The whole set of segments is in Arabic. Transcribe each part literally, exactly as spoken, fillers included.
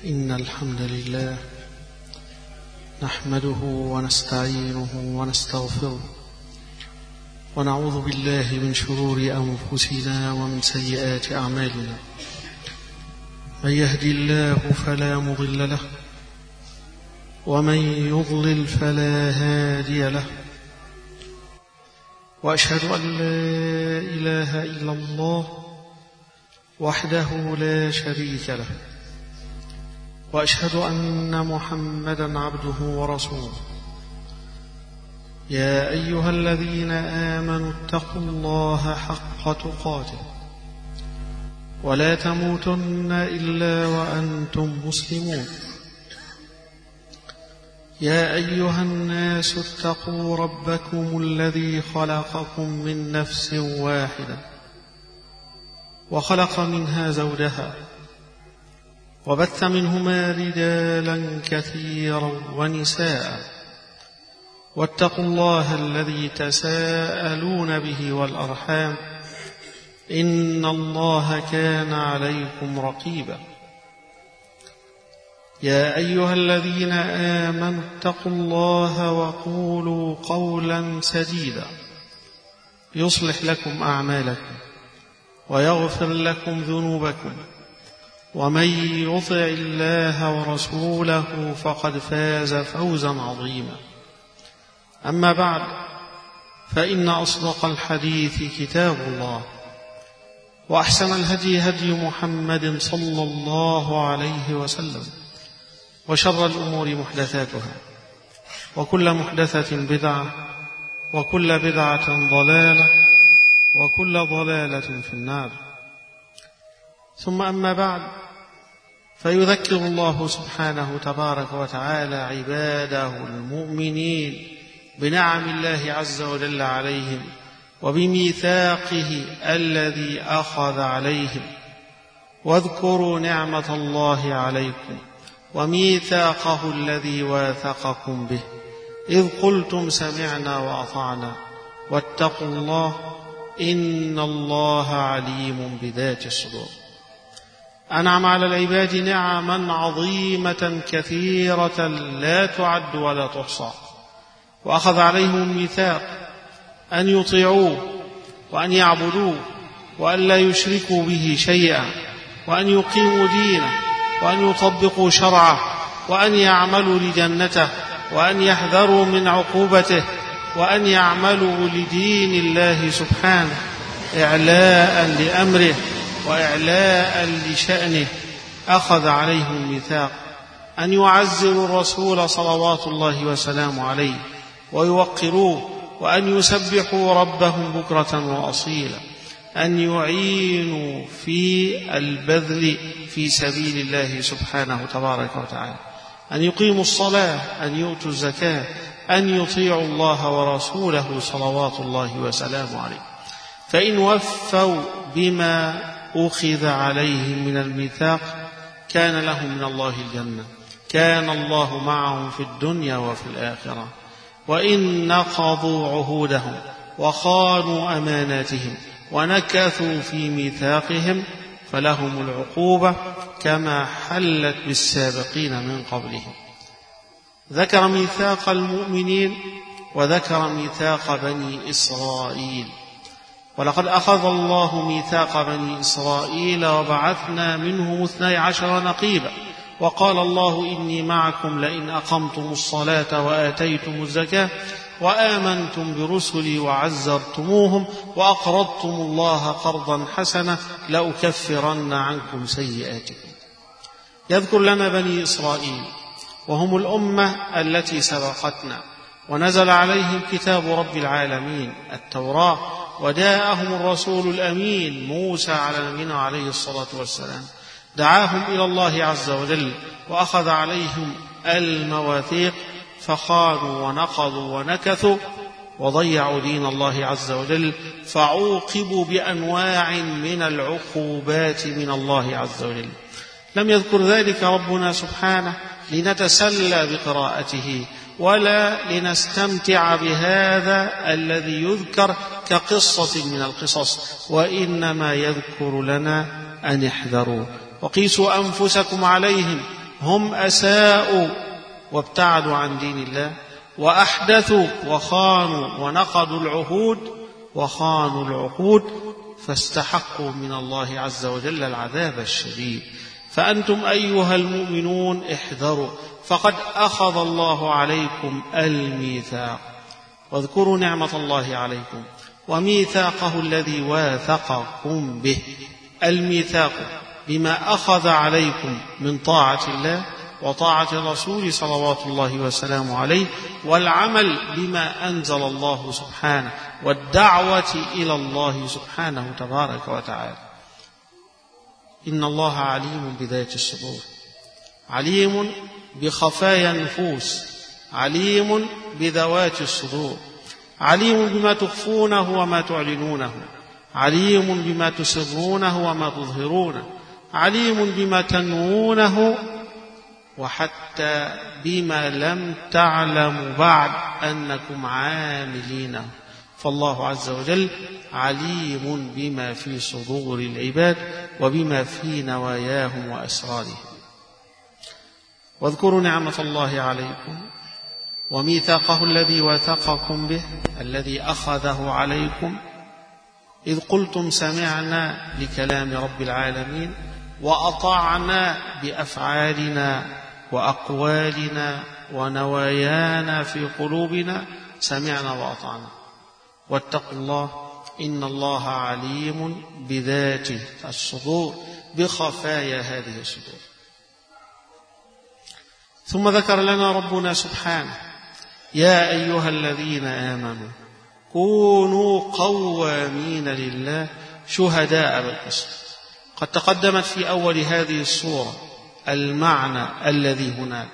إن الحمد لله نحمده ونستعينه ونستغفره ونعوذ بالله من شرور أنفسنا ومن سيئات أعمالنا. من يهدي الله فلا مضل له ومن يضلل فلا هادي له، وأشهد أن لا إله إلا الله وحده لا شريك له، وأشهد أن محمدًا عبده ورسوله. يا أيها الذين آمنوا اتقوا الله حق تقاته ولا تموتن إلا وأنتم مسلمون. يا أيها الناس اتقوا ربكم الذي خلقكم من نفس واحدة وخلق منها زوجها وبث منهما رجالا كثيرا ونساء، واتقوا الله الذي تساءلون به والأرحام إن الله كان عليكم رقيبا. يا أيها الذين آمنوا اتقوا الله وقولوا قولا سديدا يصلح لكم أعمالكم ويغفر لكم ذنوبكم، ومن يطع الله ورسوله فقد فاز فوزا عظيما. أما بعد، فإن أصدق الحديث كتاب الله، وأحسن الهدي هدي محمد صلى الله عليه وسلم، وشر الأمور محدثاتها، وكل محدثة بدعة، وكل بدعة ضلالة، وكل ضلالة في النار. ثم أما بعد، فيذكر الله سبحانه تبارك وتعالى عباده المؤمنين بنعم الله عز وجل عليهم وبميثاقه الذي أخذ عليهم. واذكروا نعمة الله عليكم وميثاقه الذي واثقكم به إذ قلتم سمعنا وأطعنا واتقوا الله إن الله عليم بذات الصدور. أنعم على العباد نعما عظيمة كثيرة لا تعد ولا تحصى، وأخذ عليهم الميثاق أن يطيعوه وأن يعبدوه وأن لا يشركوا به شيئا، وأن يقيموا دينه وأن يطبقوا شرعه، وأن يعملوا لجنته وأن يحذروا من عقوبته، وأن يعملوا لدين الله سبحانه إعلاء لأمره وإعلاء لشأنه. أخذ عليهم الميثاق أن يعزروا الرسول صلوات الله وسلامه عليه ويوقروه، وأن يسبحوا ربهم بكرة وأصيلا، أن يعينوا في البذل في سبيل الله سبحانه تبارك وتعالى، أن يقيموا الصلاة، أن يؤتوا الزكاة، أن يطيعوا الله ورسوله صلوات الله وسلامه عليه. فإن وفوا بما أخذ عليهم من الميثاق كان لهم من الله الجنة، كان الله معهم في الدنيا وفي الآخرة. وإن نقضوا عهودهم وخانوا أماناتهم ونكثوا في ميثاقهم فلهم العقوبة كما حلت بالسابقين من قبلهم. ذكر ميثاق المؤمنين وذكر ميثاق بني إسرائيل. ولقد أخذ الله ميثاق بني إسرائيل وبعثنا منهم اثني عشر نقيبا، وقال الله إني معكم لئن أقمتم الصلاة وآتيتم الزكاة وآمنتم برسلي وعزرتموهم وأقرضتم الله قرضا حسنا لأكفرن عنكم سيئاتكم. يذكر لنا بني إسرائيل وهم الأمة التي سبقتنا، ونزل عليهم كتاب رب العالمين التوراة، وجاءهم الرسول الأمين موسى على نبينا عليه الصلاة والسلام، دعاهم إلى الله عز وجل وأخذ عليهم المواثيق فخانوا ونقضوا ونكثوا وضيعوا دين الله عز وجل، فعوقبوا بأنواع من العقوبات من الله عز وجل. لم يذكر ذلك ربنا سبحانه لنتسلى بقراءته ولا لنستمتع بهذا الذي يذكر كقصة من القصص، وإنما يذكر لنا أن احذروا وقيسوا أنفسكم عليهم هم أساءوا وابتعدوا عن دين الله، وأحدثوا وخانوا ونقضوا العهود وخانوا العقود، فاستحقوا من الله عز وجل العذاب الشديد. فأنتم أيها المؤمنون احذروا، فقد أخذ الله عليكم الميثاق. واذكروا نعمة الله عليكم وميثاقه الذي واثقكم به. الميثاق بما أخذ عليكم من طاعة الله وطاعة الرسول صلوات الله وسلامه عليه، والعمل بما أنزل الله سبحانه، والدعوة إلى الله سبحانه تبارك وتعالى. إن الله عليم بذات الصدور، عليم بخفايا النفوس، عليم بذوات الصدور، عليم بما تخفونه وما تعلنونه، عليم بما تسرونه وما تظهرونه، عليم بما تنوونه وحتى بما لم تعلموا بعد أنكم عاملينه. فالله عز وجل عليم بما في صدور العباد وبما في نواياهم وأسرارهم. واذكروا نعمة الله عليكم وميثاقه الذي واثقكم به، الذي أخذه عليكم إذ قلتم سمعنا لكلام رب العالمين وأطعنا بأفعالنا وأقوالنا ونوايانا في قلوبنا، سمعنا وأطعنا. واتقوا الله إن الله عليم بذات الصدور، بخفايا هذه الصدور. ثم ذكر لنا ربنا سبحانه: يا أيها الذين آمنوا كونوا قوامين لله شهداء بالقسط. قد تقدمت في أول هذه السورة المعنى الذي هناك،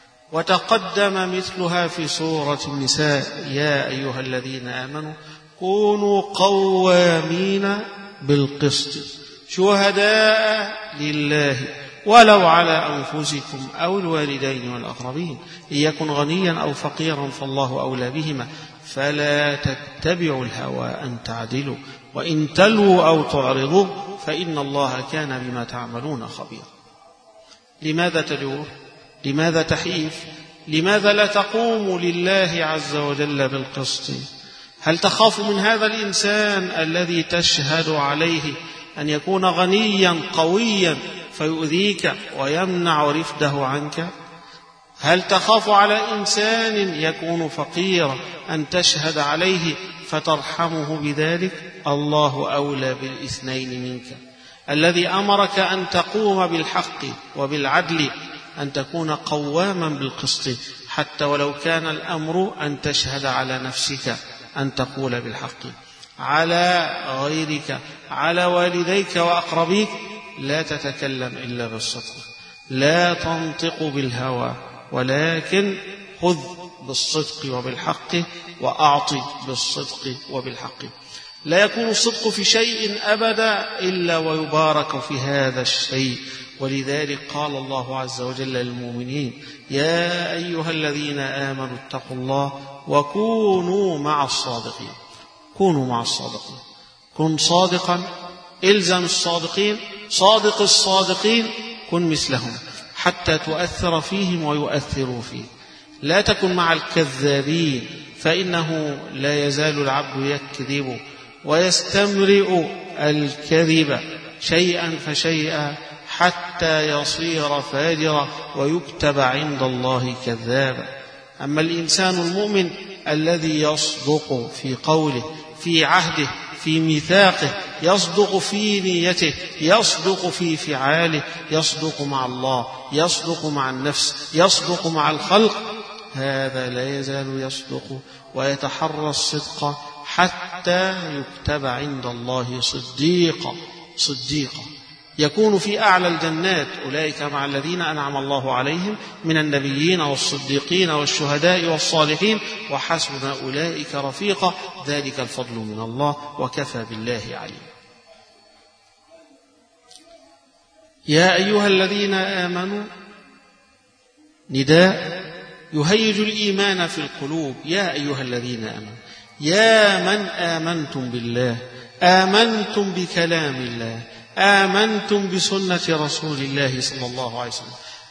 وتقدم مثلها في سورة النساء: يا أيها الذين آمنوا كونوا قوامين بالقسط شهداء لله ولو على أنفسكم أو الوالدين والأقربين، إن يكن غنيا أو فقيرا فالله أولى بهما، فلا تتبعوا الهوى أن تعدلوا وإن تلووا أو تعرضوا فإن الله كان بما تعملون خبيرا. لماذا تلوه؟ لماذا تحيف؟ لماذا لا تقوم لله عز وجل بالقسط؟ هل تخاف من هذا الإنسان الذي تشهد عليه أن يكون غنيا قويا فيؤذيك ويمنع رفده عنك؟ هل تخاف على إنسان يكون فقيرا أن تشهد عليه فترحمه بذلك؟ الله أولى بالاثنين منك، الذي أمرك أن تقوم بالحق وبالعدل، أن تكون قواما بالقسط، حتى ولو كان الأمر أن تشهد على نفسك، أن تقول بالحق على غيرك، على والديك وأقربيك. لا تتكلم إلا بالصدق، لا تنطق بالهوى، ولكن خذ بالصدق وبالحق وأعطي بالصدق وبالحق. لا يكون الصدق في شيء أبدا إلا ويبارك في هذا الشيء. ولذلك قال الله عز وجل للمؤمنين: يا أيها الذين آمنوا اتقوا الله وكونوا مع الصادقين. كونوا مع الصادقين، كن صادقا، إلزم الصادقين، صادق الصادقين، كن مثلهم حتى تؤثر فيهم ويؤثروا فيه. لا تكن مع الكذابين، فإنه لا يزال العبد يكذب ويستمرئ الكذب شيئا فشيئا حتى يصير فاجرا ويكتب عند الله كذابا. أما الإنسان المؤمن الذي يصدق في قوله، في عهده، في ميثاقه، يصدق في نيته، يصدق في فعاله، يصدق مع الله، يصدق مع النفس، يصدق مع الخلق، هذا لا يزال يصدق ويتحرى الصدق حتى يكتب عند الله صديقا. صديقا يكون في أعلى الجنات، أولئك مع الذين أنعم الله عليهم من النبيين والصديقين والشهداء والصالحين وحسن أولئك رفيقا، ذلك الفضل من الله وكفى بالله عليم. يا أيها الذين آمنوا نداء يهيج الإيمان في القلوب. يا أيها الذين آمنوا، يا من آمنتم بالله، آمنتم بكلام الله، آمنتم بسنة رسول الله صلى الله عليه وسلم،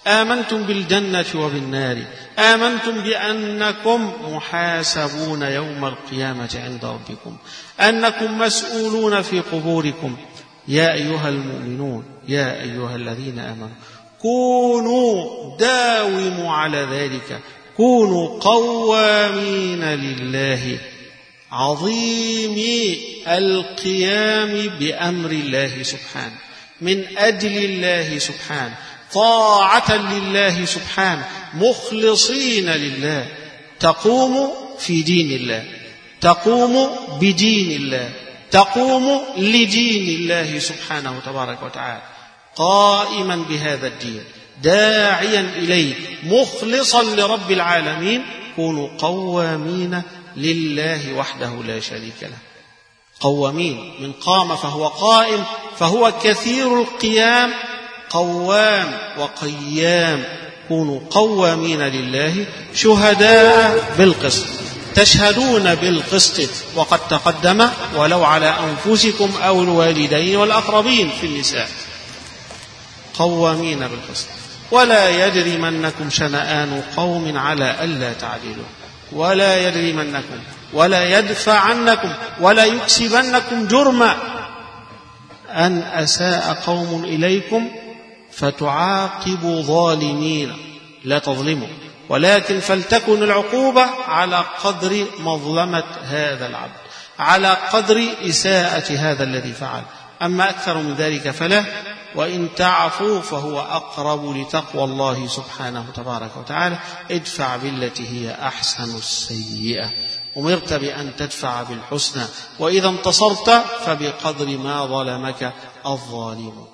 آمنتم بالجنة وبالنار، آمنتم بأنكم محاسبون يوم القيامة عند ربكم، أنكم مسؤولون في قبوركم. يا أيها المؤمنون، يا أيها الذين آمنوا، كونوا، داوموا على ذلك، كونوا قوامين لله، عظيم القيام بأمر الله سبحانه، من أجل الله سبحانه، طاعة لله سبحانه، مخلصين لله، تقوم في دين الله، تقوم بدين الله، تقوم لدين الله سبحانه تبارك وتعالى، قائما بهذا الدين، داعيا إليه، مخلصا لرب العالمين. كونوا قوامين لله وحده لا شريك له. قوامين من قام فهو قائم، فهو كثير القيام، قوام وقيام. كونوا قوامين لله شهداء بالقسط، تشهدون بالقسط، وقد تقدم، ولو على أنفسكم أو الوالدين والأقربين في النساء. قوامين بالقسط. ولا يجرمنكم شنآن قوم على ألا تعدلوا، ولا يجرمنكم ولا يدفعنكم ولا يكسبنكم جرما أن أساء قوم إليكم فتعاقبوا ظالمين. لا تظلموا، ولكن فلتكن العقوبة على قدر مظلمة هذا العبد، على قدر إساءة هذا الذي فعل. أما أكثر من ذلك فلا. وإن تعفوا فهو أقرب لتقوى الله سبحانه تبارك وتعالى. ادفع بالتي هي أحسن السيئة. أمرت بأن تدفع بالحسنى، وإذا انتصرت فبقدر ما ظلمك الظالم.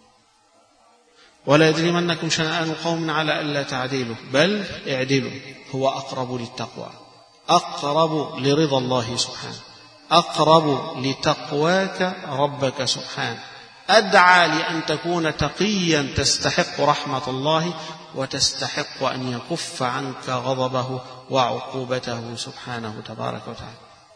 ولا يجرمنكم شنآن قوم على ألا تعدلوا بل اعدلوا هو أقرب للتقوى، أقرب لرضا الله سبحانه، أقرب لتقواك ربك سبحانه، أدعى لأن تكون تقيا تستحق رحمة الله وتستحق أن يكف عنك غضبه وعقوبته سبحانه تبارك وتعالى.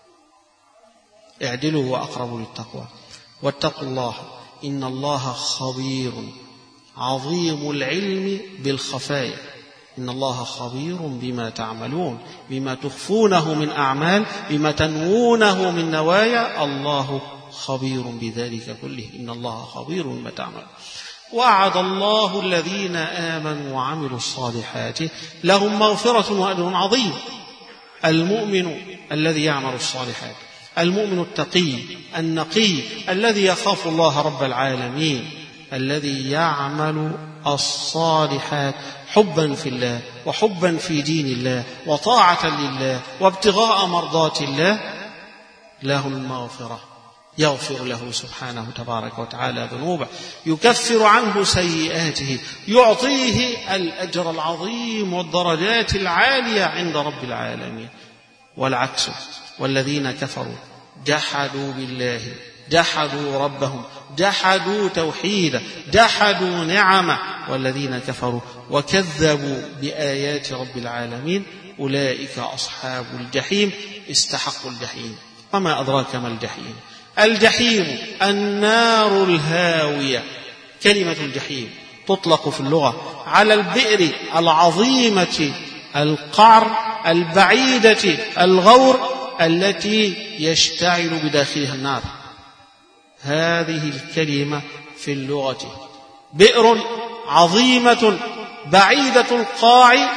اعدلوا وأقرب للتقوى. واتقوا الله إن الله خبير عظيم العلم بالخفايا. إن الله خبير بما تعملون، بما تخفونه من أعمال، بما تنوونه من نوايا. الله خبير بذلك كله. إن الله خبير بما تعملون. وعد الله الذين آمنوا وعملوا الصالحات لهم مغفرة وأجر عظيم. المؤمن الذي يعمل الصالحات، المؤمن التقي النقي الذي يخاف الله رب العالمين، الذي يعمل الصالحات حبا في الله وحبا في دين الله وطاعة لله وابتغاء مرضات الله، له المغفرة، يغفر له سبحانه تبارك وتعالى ذنوبه، يكفر عنه سيئاته، يعطيه الأجر العظيم والدرجات العالية عند رب العالمين. والعكس، والذين كفروا جحدوا بالله، جحدوا ربهم، جحدوا توحيده، جحدوا نعمه، والذين كفروا وكذبوا بآيات رب العالمين أولئك أصحاب الجحيم استحقوا الجحيم. وما أدراك ما الجحيم؟ الجحيم النار الهاوية. كلمة الجحيم تطلق في اللغة على البئر العظيمة القعر البعيدة الغور التي يشتعل بداخلها النار. هذه الكلمة في اللغة بئر عظيمة بعيدة القاع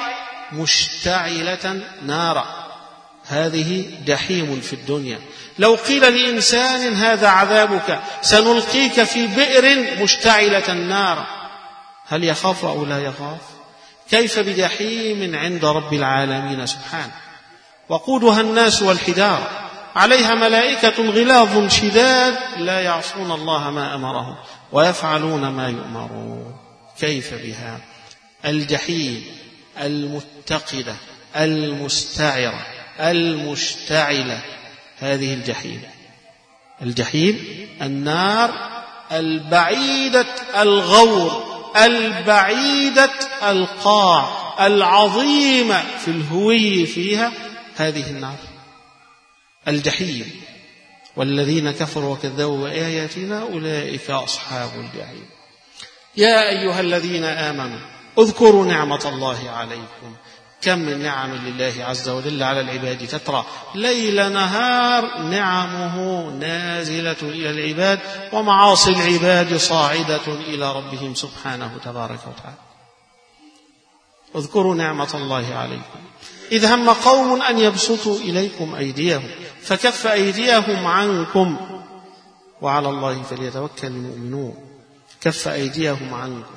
مشتعلة نارا. هذه جحيم في الدنيا. لو قيل لإنسان هذا عذابك، سنلقيك في بئر مشتعلة نارا، هل يخاف أو لا يخاف؟ كيف بجحيم عند رب العالمين سبحانه. وقودها الناس والحجارة، عليها ملائكة غلاظ شداد لا يعصون الله ما أمرهم ويفعلون ما يؤمرون. كيف بها؟ الجحيم المتقدة المستعرة المشتعلة، هذه الجحيم. الجحيم النار البعيدة الغور البعيدة القاع العظيمة في الهوي فيها، هذه النار الجحيم. والذين كفروا وكذبوا بآياتنا أولئك أصحاب الجحيم. يا أيها الذين آمنوا اذكروا نعمة الله عليكم. كم من نعم لله عز وجل على العباد تترى ليل نهار، نعمه نازلة إلى العباد ومعاصي العباد صاعدة إلى ربهم سبحانه تبارك وتعالى. اذكروا نعمة الله عليكم إذ هم قوم أن يبسطوا إليكم أيديهم فكف أيديهم عنكم وعلى الله فليتوكل المؤمنون. كف أيديهم عنكم.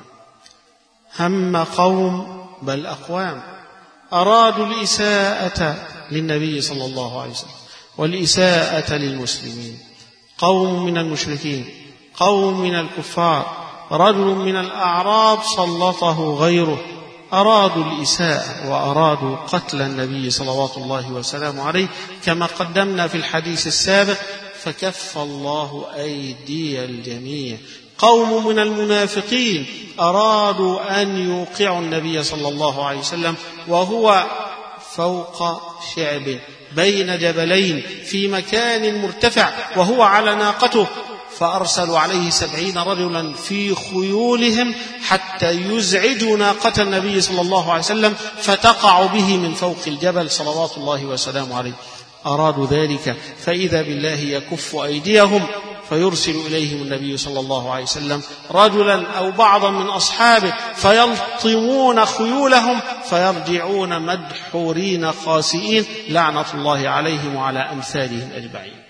هم قوم بل أقوام أرادوا الإساءة للنبي صلى الله عليه وسلم والإساءة للمسلمين. قوم من المشركين، قوم من الكفار، رجل من الأعراب سلطه غيره، أرادوا الإساءة وأرادوا قتل النبي صلوات الله وسلامه عليه كما قدمنا في الحديث السابق، فكف الله أيدي الجميع. قوم من المنافقين أرادوا أن يوقعوا النبي صلى الله عليه وسلم وهو فوق شعب بين جبلين في مكان مرتفع وهو على ناقته، فأرسلوا عليه سبعين رجلا في خيولهم حتى يزعجوا ناقة النبي صلى الله عليه وسلم فتقع به من فوق الجبل صلوات الله وسلامه عليه. أرادوا ذلك فإذا بالله يكف أيديهم فيرسل إليهم النبي صلى الله عليه وسلم رجلا أو بعضا من أصحابه فيلطمون خيولهم فيرجعون مدحورين خاسئين لعنة الله عليهم وعلى أمثالهم أجمعين.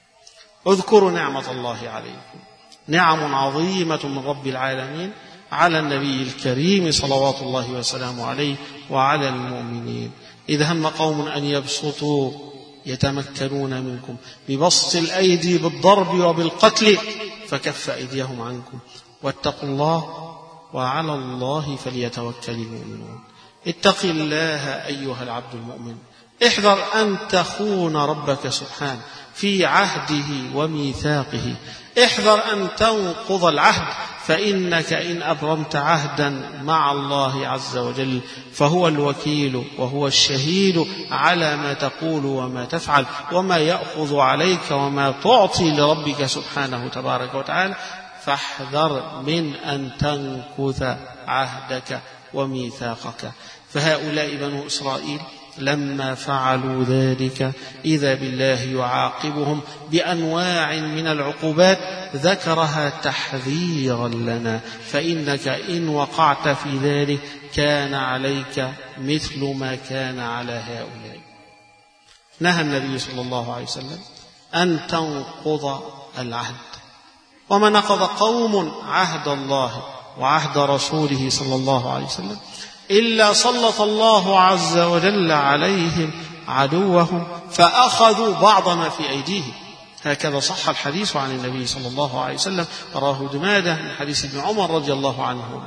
اذكروا نعمة الله عليكم، نعم عظيمة من رب العالمين على النبي الكريم صلوات الله وسلامه عليه وعلى المؤمنين. إذ هم قوم أن يبسطوا يتمكنون منكم ببسط الأيدي بالضرب وبالقتل فكف أيديهم عنكم واتقوا الله وعلى الله فليتوكل المؤمنون. اتق الله أيها العبد المؤمن، احذر أن تخون ربك سبحانه في عهده وميثاقه، احذر أن تنقض العهد، فإنك إن أبرمت عهدا مع الله عز وجل فهو الوكيل وهو الشهيد على ما تقول وما تفعل وما يأخذ عليك وما تعطي لربك سبحانه تبارك وتعالى. فاحذر من أن تنكث عهدك وميثاقك. فهؤلاء بنو إسرائيل لما فعلوا ذلك إذا بالله يعاقبهم بأنواع من العقوبات ذكرها تحذيرا لنا، فإنك إن وقعت في ذلك كان عليك مثل ما كان على هؤلاء. نهى النبي صلى الله عليه وسلم أن تنقض العهد، وما نقض قوم عهد الله وعهد رسوله صلى الله عليه وسلم إلا سلط الله عز وجل عليهم عدوهم فأخذوا بعض ما في أيديهم. هكذا صح الحديث عن النبي صلى الله عليه وسلم، رواه جمادة من حديث ابن عمر رضي الله عنه،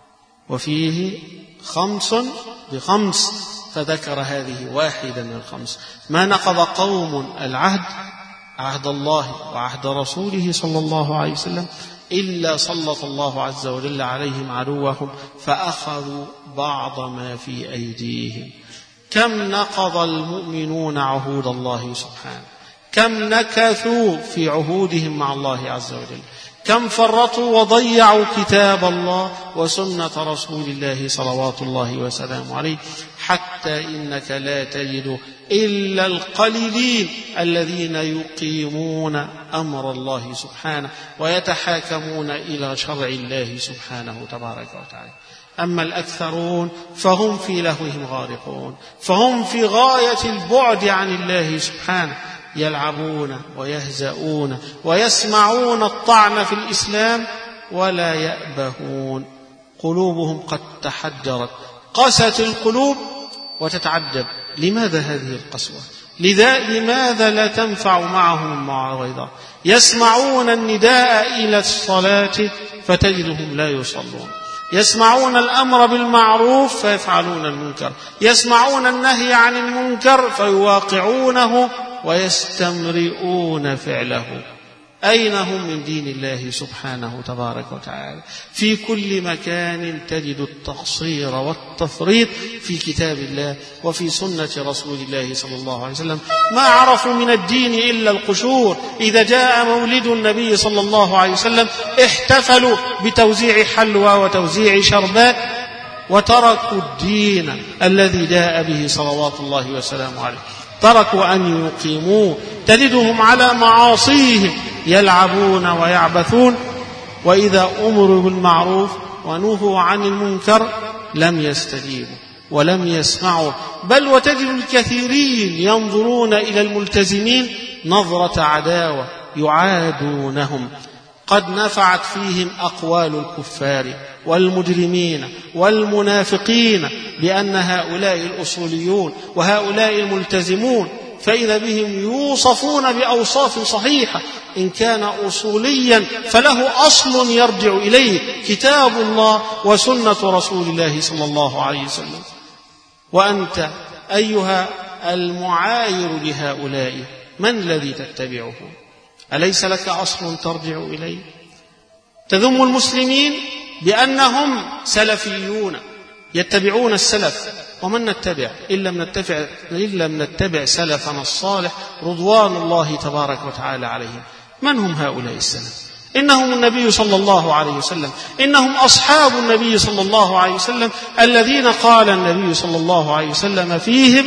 وفيه خمس بخمس فذكر هذه واحدة من الخمس. ما نقض قوم العهد عهد الله وعهد رسوله صلى الله عليه وسلم إلا سلط الله عز وجل عليهم عدوهم فأخذوا بعض ما في أيديهم. كم نقض المؤمنون عهود الله سبحانه، كم نكثوا في عهودهم مع الله عز وجل، كم فرطوا وضيعوا كتاب الله وسنة رسول الله صلوات الله وسلامه عليه، حتى إنك لا تجد إلا القليلين الذين يقيمون أمر الله سبحانه ويتحاكمون إلى شرع الله سبحانه تبارك وتعالى. أما الأكثرون فهم في لهوهم غارقون، فهم في غاية البعد عن الله سبحانه، يلعبون ويهزؤون ويسمعون الطعن في الإسلام ولا يأبهون. قلوبهم قد تحجرت، قست القلوب، وتتعجب لماذا هذه القسوة؟ لذا لماذا لا تنفع معهم المعارضة؟ يسمعون النداء إلى الصلاة فتجدهم لا يصلون، يسمعون الأمر بالمعروف فيفعلون المنكر، يسمعون النهي عن المنكر فيواقعونه ويستمرئون فعله. أين هم من دين الله سبحانه تبارك وتعالى؟ في كل مكان تجد التقصير والتفريط في كتاب الله وفي سنة رسول الله صلى الله عليه وسلم. ما عرفوا من الدين إلا القشور. إذا جاء مولد النبي صلى الله عليه وسلم احتفلوا بتوزيع حلوى وتوزيع شربات وتركوا الدين الذي جاء به صلوات الله وسلامه عليه، تركوا أن يقيموه. تجدهم على معاصيهم يلعبون ويعبثون، وإذا أمروا بالمعروف ونهوا عن المنكر لم يستجيبوا ولم يسمعوا، بل وتجد الكثيرين ينظرون إلى الملتزمين نظرة عداوة، يعادونهم. قد نفعت فيهم أقوال الكفار والمجرمين والمنافقين بأن هؤلاء الأصوليون وهؤلاء الملتزمون، فإذا بهم يوصفون بأوصاف صحيحة. إن كان أصوليا فله أصل يرجع إليه كتاب الله وسنة رسول الله صلى الله عليه وسلم. وأنت أيها المعاير لهؤلاء من الذي تتبعه؟ أليس لك أصل ترجع إليه؟ تذم المسلمين بأنهم سلفيون يتبعون السلف، ومن نتبع إن لم نتبع, إن لم نتبع سلفنا الصالح رضوان الله تبارك وتعالى عليهم. من هم هؤلاء السلف؟ إنهم النبي صلى الله عليه وسلم، إنهم أصحاب النبي صلى الله عليه وسلم الذين قال النبي صلى الله عليه وسلم فيهم: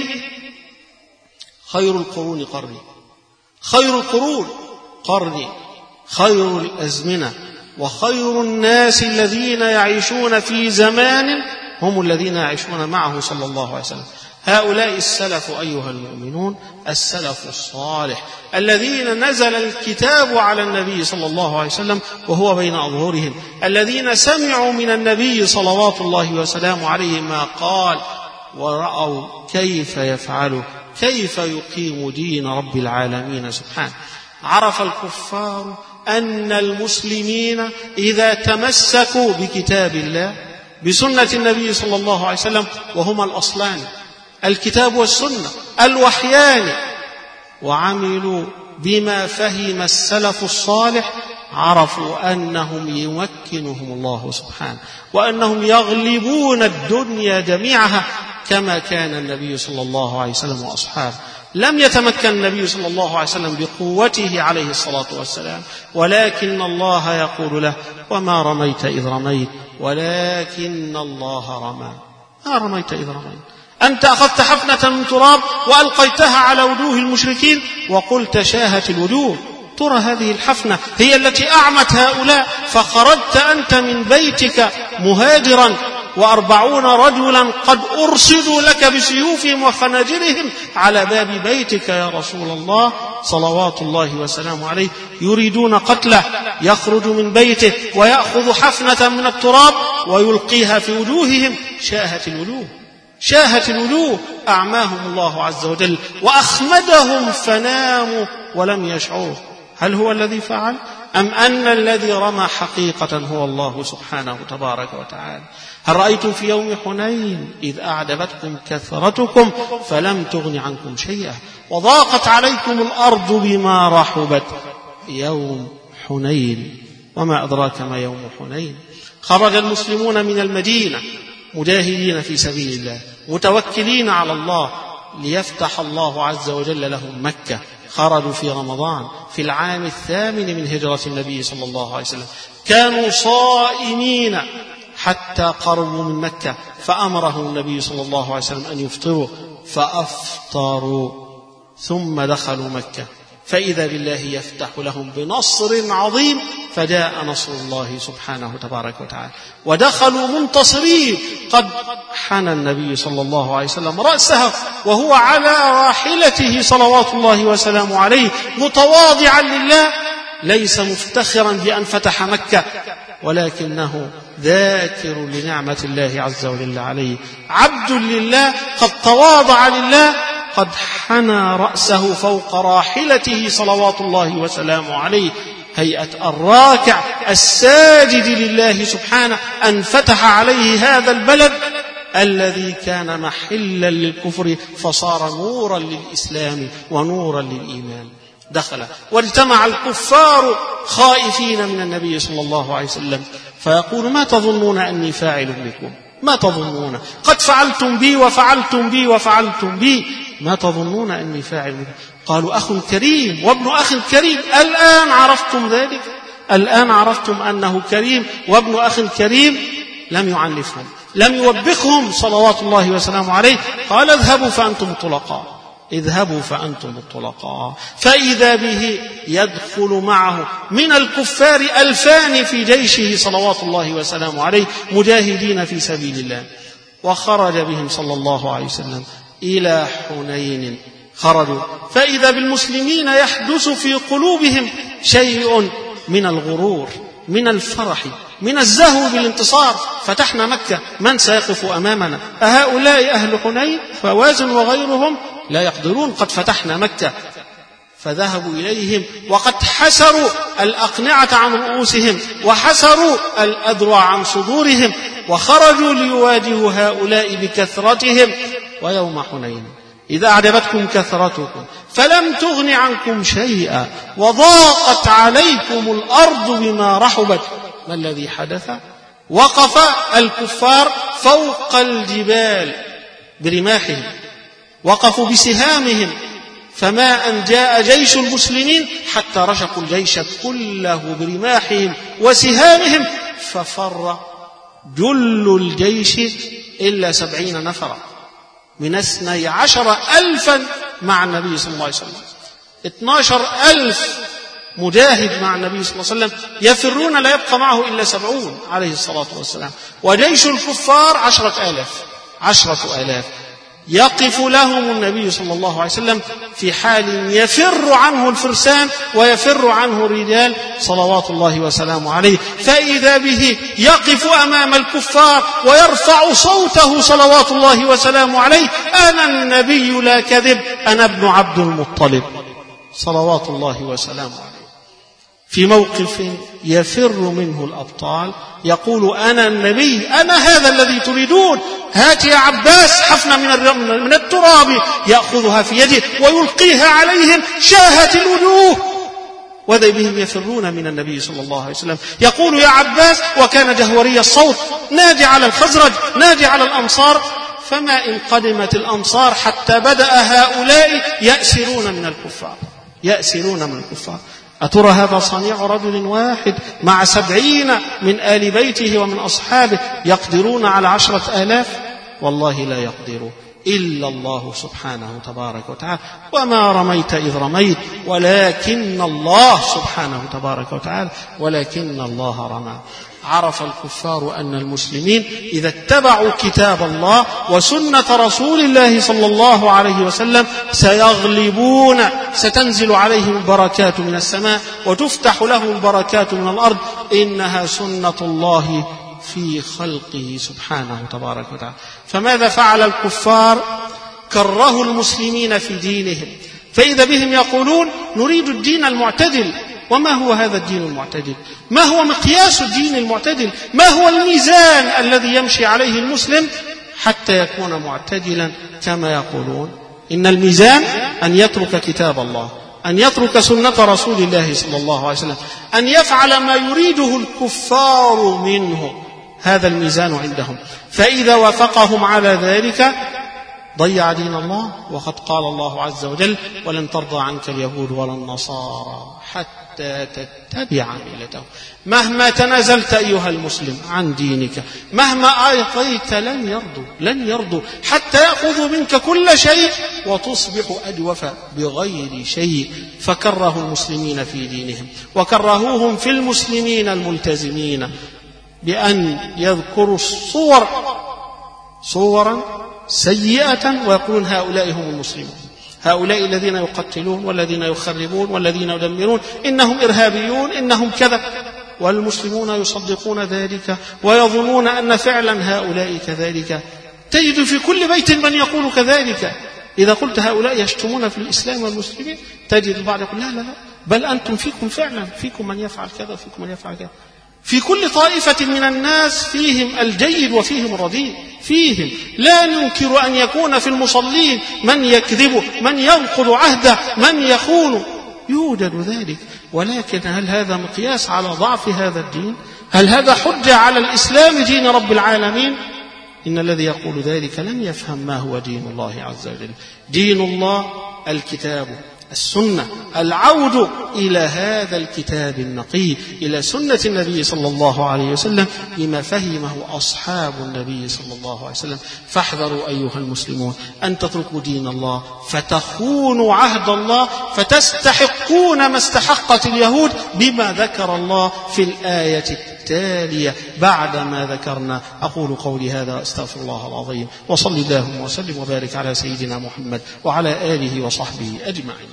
خير القرون قرني، خير القرون قرني، خير الأزمنة وخير الناس الذين يعيشون في زمان هم الذين يعيشون معه صلى الله عليه وسلم. هؤلاء السلف أيها المؤمنون، السلف الصالح الذين نزل الكتاب على النبي صلى الله عليه وسلم وهو بين أظهرهم، الذين سمعوا من النبي صلوات الله وسلامه عليه ما قال، ورأوا كيف يفعل، كيف يقيم دين رب العالمين سبحانه. عرف الكفار أن المسلمين إذا تمسكوا بكتاب الله بسنة النبي صلى الله عليه وسلم، وهما الأصلان الكتاب والسنة الوحيان، وعملوا بما فهم السلف الصالح، عرفوا أنهم يمكنهم الله سبحانه، وأنهم يغلبون الدنيا جميعها كما كان النبي صلى الله عليه وسلم وأصحابه. لم يتمكن النبي صلى الله عليه وسلم بقوته عليه الصلاة والسلام، ولكن الله يقول له: وما رميت إذ رميت ولكن الله رمى. ما رميت إذ رميت، أنت أخذت حفنة من تراب وألقيتها على وجوه المشركين وقلت شاهت الوجوه. ترى هذه الحفنة هي التي أعمت هؤلاء، فخرجت أنت من بيتك مهاجرا وأربعون رجلا قد أرصدوا لك بسيوفهم وخناجرهم على باب بيتك يا رسول الله صلوات الله وسلامه عليه، يريدون قتله. يخرج من بيته ويأخذ حفنة من التراب ويلقيها في وجوههم، شاهت الوجوه، شاهت الوجوه، أعماهم الله عز وجل وأخمدهم فناموا ولم يشعروا. هل هو الذي فعل؟ أم أن الذي رمى حقيقة هو الله سبحانه تبارك وتعالى؟ هل رأيتم في يوم حنين إذ أعجبتكم كثرتكم فلم تغن عنكم شيئا وضاقت عليكم الأرض بما رحبت؟ يوم حنين، وما أدراك ما يوم حنين. خرج المسلمون من المدينة مجاهدين في سبيل الله، متوكلين على الله ليفتح الله عز وجل لهم مكة. خرجوا في رمضان في العام الثامن من هجرة النبي صلى الله عليه وسلم، كانوا صائمين حتى قربوا من مكة، فأمرهم النبي صلى الله عليه وسلم أن يفطروا، فأفطروا ثم دخلوا مكة، فإذا بالله يفتح لهم بنصر عظيم، فجاء نصر الله سبحانه تبارك وتعالى ودخلوا منتصرين. قد حنى النبي صلى الله عليه وسلم رأسه وهو على راحلته صلوات الله وسلامه عليه متواضعا لله، ليس مفتخرا بأن فتح مكة، ولكنه ذاكر لنعمة الله عز وجل عليه، عبد لله قد تواضع لله، قد حنى رأسه فوق راحلته صلوات الله وسلامه عليه، هيئة الراكع الساجد لله سبحانه، أن فتح عليه هذا البلد الذي كان محلا للكفر فصار نورا للإسلام ونورا للإيمان. دخل واجتمع الكفار خائفين من النبي صلى الله عليه وسلم، فيقول: ما تظنون أني فاعل بكم؟ ما تظنون؟ قد فعلتم بي وفعلتم بي وفعلتم بي، ما تظنون أني فاعل بكم؟ قالوا: أخ كريم وابن أخ كريم. الآن عرفتم ذلك؟ الآن عرفتم أنه كريم وابن أخ كريم؟ لم يعنفهم، لم يوبخهم صلوات الله وسلامه عليه، قال اذهبوا فأنتم الطلقاء، اذهبوا فأنتم الطلقاء. فإذا به يدخل معه من الكفار ألفان في جيشه صلوات الله وسلامه عليه مجاهدين في سبيل الله. وخرج بهم صلى الله عليه وسلم إلى حنين، خرجوا فإذا بالمسلمين يحدث في قلوبهم شيء من الغرور، من الفرح، من الزهو بالانتصار. فتحنا مكة، من سيقف أمامنا؟ أهؤلاء أهل حنين؟ فوازن وغيرهم لا يقدرون، قد فتحنا مكة. فذهبوا إليهم وقد حسروا الأقنعة عن رؤوسهم وحسروا الأذرع عن صدورهم، وخرجوا ليواجهوا هؤلاء بكثرتهم. ويوم حنين إذا أعجبتكم كثرتكم فلم تغن عنكم شيئا وضاقت عليكم الأرض بما رحبت. ما الذي حدث؟ وقف الكفار فوق الجبال برماحهم، وقفوا بسهامهم، فما أن جاء جيش المسلمين حتى رشقوا الجيش كله برماحهم وسهامهم، ففر جل الجيش إلا سبعين نفرا من اثني عشر ألفا مع النبي صلى الله عليه وسلم. اثني عشر ألف مجاهد مع النبي صلى الله عليه وسلم يفرون، لا يبقى معه إلا سبعون عليه الصلاة والسلام. وجيش الكفار عشرة آلاف عشرة آلاف يقف لهم النبي صلى الله عليه وسلم في حال يفر عنه الفرسان ويفر عنه الرجال صلوات الله وسلامه عليه. فإذا به يقف أمام الكفار ويرفع صوته صلوات الله وسلامه عليه: أنا النبي لا كذب، أنا ابن عبد المطلب صلوات الله وسلامه عليه. في موقف يفر منه الأبطال يقول: أنا النبي، أنا هذا الذي تريدون، هات يا عباس حفنة من من التراب، يأخذها في يده ويلقيها عليهم شاهت الوجوه. وذي بهم يفرون من النبي صلى الله عليه وسلم. يقول: يا عباس، وكان جهوري الصوت، نادي على الخزرج، نادي على الأنصار. فما إن قدمت الأنصار حتى بدأ هؤلاء يأسرون من الكفار، يأسرون من الكفار. أترى هذا صنيع رجل واحد مع سبعين من آل بيته ومن أصحابه يقدرون على عشرة آلاف؟ والله لا يقدرون إلا الله سبحانه تبارك وتعالى. وما رميت إذ رميت ولكن الله سبحانه تبارك وتعالى، ولكن الله رمى. عرف الكفار أن المسلمين إذا اتبعوا كتاب الله وسنة رسول الله صلى الله عليه وسلم سيغلبون، ستنزل عليهم البركات من السماء وتفتح لهم البركات من الأرض. إنها سنة الله في خلقه سبحانه تبارك وتعالى. فماذا فعل الكفار؟ كرهوا المسلمين في دينهم، فإذا بهم يقولون: نريد الدين المعتدل. وما هو هذا الدين المعتدل؟ ما هو مقياس الدين المعتدل؟ ما هو الميزان الذي يمشي عليه المسلم حتى يكون معتدلا كما يقولون؟ إن الميزان أن يترك كتاب الله، أن يترك سنة رسول الله صلى الله عليه وسلم، أن يفعل ما يريده الكفار منه. هذا الميزان عندهم. فإذا وافقهم على ذلك ضيع دين الله. وقد قال الله عز وجل: ولن ترضى عنك اليهود ولا النصارى حتى تتبع ملتهم. مهما تنازلت أيها المسلم عن دينك، مهما أعطيت، لن يرضوا لن يرضوا حتى يأخذوا منك كل شيء وتصبح أجوف بغير شيء. فكرهوا المسلمين في دينهم، وكرهوهم في المسلمين الملتزمين بأن يذكروا الصور صورا سيئة ويقولون: هؤلاء هم المسلمون، هؤلاء الذين يقتلون والذين يخربون والذين يدمرون، إنهم إرهابيون، إنهم كذا. والمسلمون يصدقون ذلك ويظنون أن فعلا هؤلاء كذلك. تجد في كل بيت من يقول كذلك. إذا قلت هؤلاء يشتمون في الإسلام والمسلمين تجد البعض يقول: لا لا لا، بل أنتم فيكم فعلا، فيكم من يفعل كذا وفيكم من يفعل كذا. في كل طائفة من الناس فيهم الجيد وفيهم الرديء، فيهم لا ننكر أن يكون في المصلين من يكذب، من ينقض عهده، من يخون، يوجد ذلك. ولكن هل هذا مقياس على ضعف هذا الدين؟ هل هذا حجة على الإسلام دين رب العالمين؟ إن الذي يقول ذلك لم يفهم ما هو دين الله عز وجل. دين الله الكتاب، السنة، العود إلى هذا الكتاب النقي، إلى سنة النبي صلى الله عليه وسلم بما فهمه أصحاب النبي صلى الله عليه وسلم. فاحذروا أيها المسلمون أن تتركوا دين الله فتخونوا عهد الله، فتستحقون ما استحقت اليهود بما ذكر الله في الآية التالية بعد ما ذكرنا. أقول قولي هذا أستغفر الله العظيم، وصل اللهم وسلم وبارك على سيدنا محمد وعلى آله وصحبه أجمعين.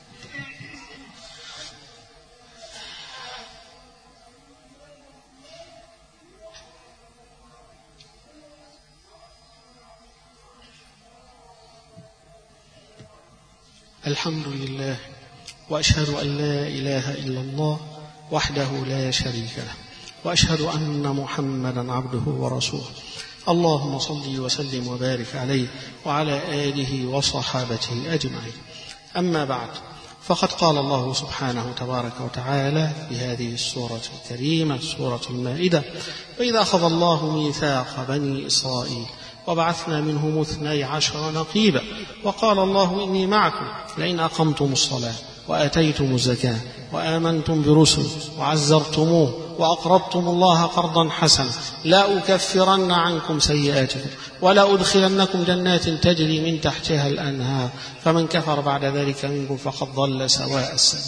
الحمد لله، وأشهد أن لا إله إلا الله وحده لا شريك له، وأشهد أن محمدا عبده ورسوله. اللهم صل وسلم وبارك عليه وعلى آله وصحابته أجمعين. أما بعد، فقد قال الله سبحانه تبارك وتعالى في هذه السورة الكريمة سورة المائدة: وإذا أخذ الله ميثاق بني إسرائيل وبعثنا منهم اثني عشر نقيبا وقال الله إني معكم لئن أقمتم الصلاة وآتيتم الزكاة وآمنتم برسل وعزرتموه وأقرضتم الله قرضا حسنا لا أكفرن عنكم سيئاتكم ولا أدخلنكم جنات تجري من تحتها الأنهار فمن كفر بعد ذلك منكم فقد ضل سواء السبيل.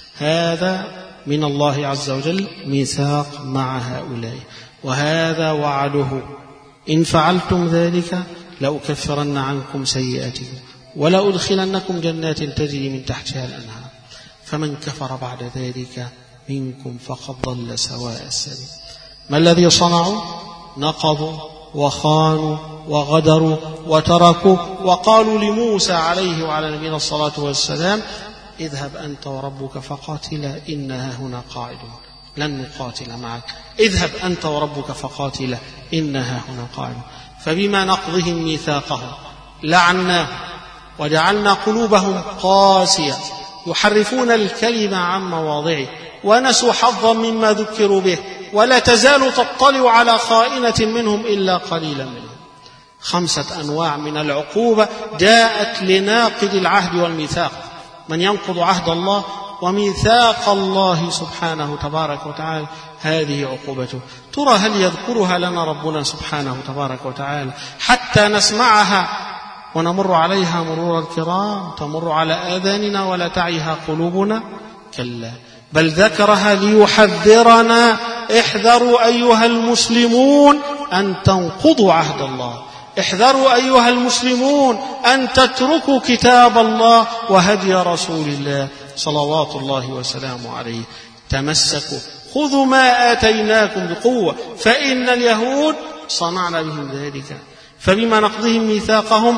هذا من الله عز وجل ميثاق مع هؤلاء، وهذا وعده: إن فعلتم ذلك لأكفرن عنكم سيئاتكم ولا أدخلنكم جنات تجري من تحتها الأنهار فمن كفر بعد ذلك منكم فقد ضل سواء السبيل. ما الذي صنعوا؟ نقضوا وخانوا وغدروا وتركوا، وقالوا لموسى عليه وعلى نبينا الصلاة والسلام: اذهب أنت وربك فقاتلا إنها هنا قاعدون، لن نقاتل معك، اذهب أنت وربك فقاتلا إنها هنا قاعدون. فبما نقضهم ميثاقهم لعناهم وجعلنا قلوبهم قاسية يحرفون الكلمة عن مواضعه ونسوا حظا مما ذكروا به ولا تزال تطلع على خائنة منهم إلا قليلا منهم. خمسة أنواع من العقوبة جاءت لناقض العهد والميثاق: من ينقض عهد الله وميثاق الله سبحانه تبارك وتعالى، هذه عقوبته. ترى هل يذكرها لنا ربنا سبحانه تبارك وتعالى حتى نسمعها ونمر عليها مرور الكرام، تمر على آذاننا ولا تعيها قلوبنا؟ كلا، بل ذكرها ليحذرنا: احذروا أيها المسلمون أن تنقضوا عهد الله، احذروا أيها المسلمون أن تتركوا كتاب الله وهدي رسول الله صلوات الله وسلامه عليه. تمسكوا، خذوا ما آتيناكم بقوة، فإن اليهود صنعنا بهم ذلك. فبما نقضهم ميثاقهم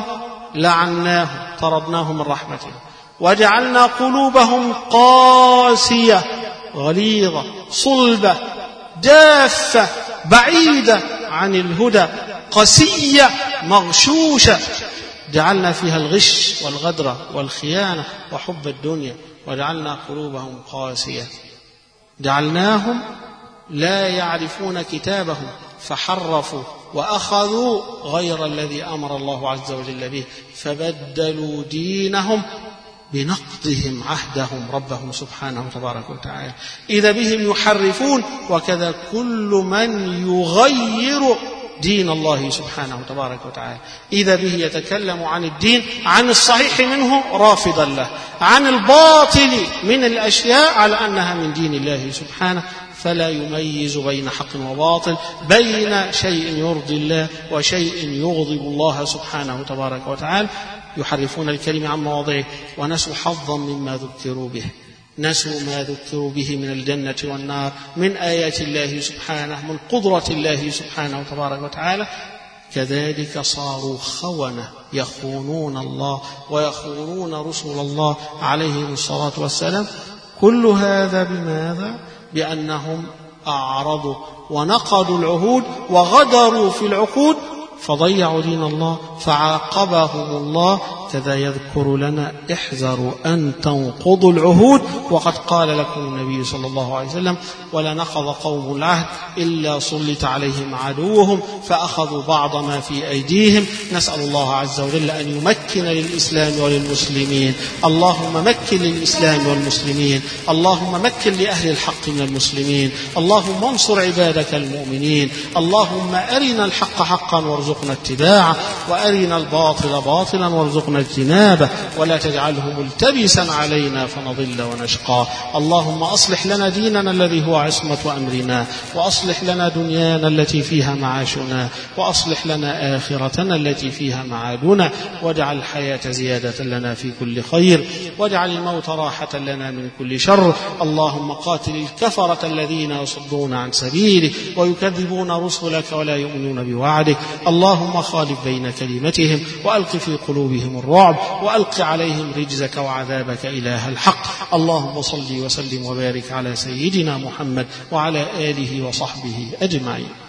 لعناهم، طردناهم من رحمته، وجعلنا قلوبهم قاسية غليظة صلبة جافة بعيدة عن الهدى، قسية مغشوشة، جعلنا فيها الغش والغدر والخيانة وحب الدنيا، وجعلنا قلوبهم قاسية. جعلناهم لا يعرفون كتابهم فحرفوا وأخذوا غير الذي أمر الله عز وجل به، فبدلوا دينهم بنقضهم عهدهم ربهم سبحانه تبارك وتعالى. إذا بهم يحرفون، وكذا كل من يغير دين الله سبحانه تبارك وتعالى إذا به يتكلم عن الدين، عن الصحيح منه رافضا له، عن الباطل من الأشياء على أنها من دين الله سبحانه، فلا يميز بين حق وباطل، بين شيء يرضي الله وشيء يغضب الله سبحانه تبارك وتعالى. يحرفون الكلمة عن مواضعه ونسوا حظا مما ذكروا به، نسوا ما ذكروا به من الجنة والنار، من آيات الله سبحانه، من قدرة الله سبحانه تبارك وتعالى. كذلك صاروا خونة يخونون الله ويخونون رسول الله عليهم الصلاة والسلام. كل هذا بماذا؟ بأنهم أعرضوا ونقضوا العهود وغدروا في العقود، فضيعوا دين الله، فعاقبهم الله هكذا يذكر لنا احذروا أن تنقضوا العهود، وقد قال لكم النبي صلى الله عليه وسلم ولا نقض قوم العهد إلا سلط عليهم عدوهم فأخذوا بعض ما في أيديهم. نسأل الله عز وجل أن يمكن للإسلام وللمسلمين. اللهم مكن للإسلام والمسلمين، اللهم مكن لأهل الحق من المسلمين، اللهم انصر عبادك المؤمنين، اللهم أرنا الحق حقا وارزقنا اتباعه، وأرنا الباطل باطلا وارزقنا اجتنابه، ولا تجعله ملتبسا علينا فنضل ونشقى. اللهم أصلح لنا ديننا الذي هو عصمة أمرنا، وأصلح لنا دنيانا التي فيها معاشنا، وأصلح لنا آخرتنا التي فيها معادنا، واجعل الحياة زيادة لنا في كل خير، واجعل الموت راحة لنا من كل شر. اللهم قاتل الكفرة الذين يصدون عن سبيلك ويكذبون رسلك ولا يؤمنون بوعدك. اللهم خالف بين كلمتهم وألق في قلوبهم الرعب، وألق عليهم رجزك وعذابك إله الحق. اللهم صل وسلم وبارك على سيدنا محمد وعلى آله وصحبه أجمعين.